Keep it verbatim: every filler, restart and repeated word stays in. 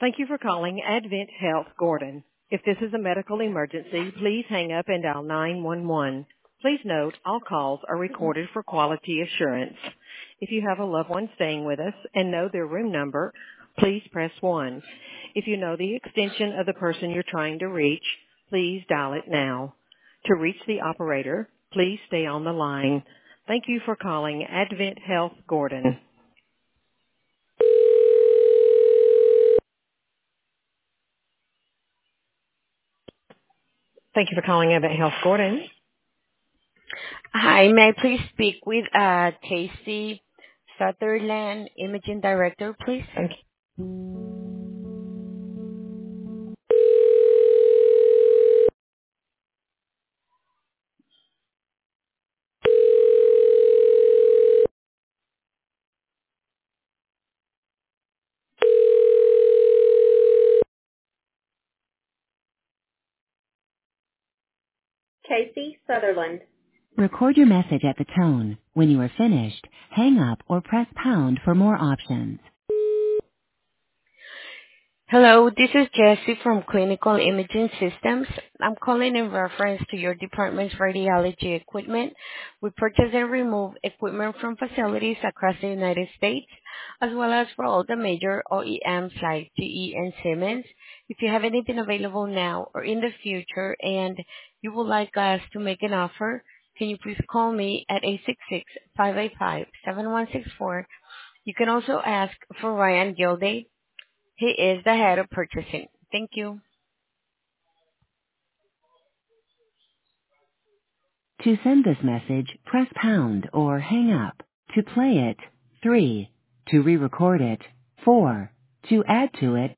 Thank you for calling Advent Health Gordon. If this is a medical emergency, please hang up and dial nine one one. Please note all calls are recorded for quality assurance. If you have a loved one staying with us and know their room number, please press one. If you know the extension of the person you're trying to reach, please dial it now. To reach the operator, please stay on the line. Thank you for calling Advent Health Gordon. Thank you for calling Advent Health Gordon. Hi, may I please speak with uh, Casey Sutherland, Imaging Director, please? Thank you. Casey Sutherland. Record your message at the tone. When you are finished, hang up or press pound for more options. Hello, this is Jessie from Clinical Imaging Systems. I'm calling in reference to your department's radiology equipment. We purchase and remove equipment from facilities across the United States, as well as for all the major O E Ms like G E and Siemens. If you have anything available now or in the future and you would like us to make an offer, can you please call me at eight six six, five eight five, seven one six four. You can also ask for Ryan Gilday. He is the head of purchasing. Thank you. To send this message, press pound or hang up. To play it, three. To re-record it, four. To add to it,